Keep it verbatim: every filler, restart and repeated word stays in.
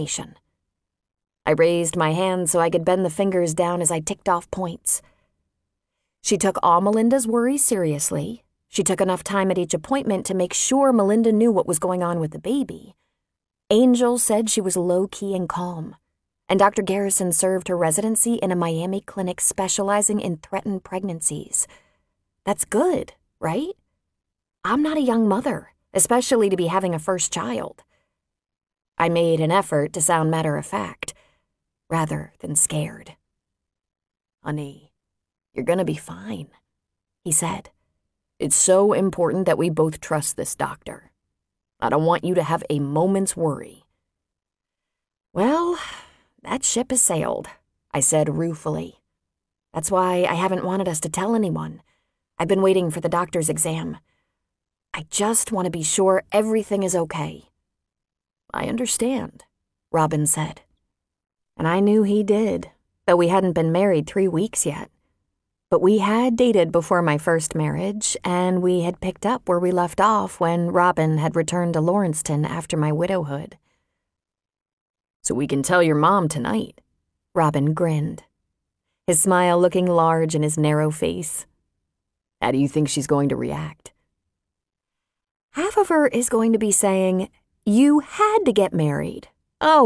I raised my hand so I could bend the fingers down as I ticked off points. She took all Melinda's worries seriously. She took enough time at each appointment to make sure Melinda knew what was going on with the baby. Angel said she was low-key and calm, and Doctor Garrison served her residency in a Miami clinic specializing in threatened pregnancies. That's good, right? I'm not a young mother, especially to be having a first child. I made an effort to sound matter-of-fact, rather than scared. "Honey, you're gonna be fine," he said. "It's so important that we both trust this doctor. I don't want you to have a moment's worry." "Well, that ship has sailed," I said ruefully. "That's why I haven't wanted us to tell anyone. I've been waiting for the doctor's exam. I just want to be sure everything is okay." "I understand," Robin said. And I knew he did, though we hadn't been married three weeks yet. But we had dated before my first marriage, and we had picked up where we left off when Robin had returned to Lawrencetown after my widowhood. "So we can tell your mom tonight," Robin grinned, his smile looking large in his narrow face. "How do you think she's going to react?" "Half of her is going to be saying, 'You had to get married.' Oh,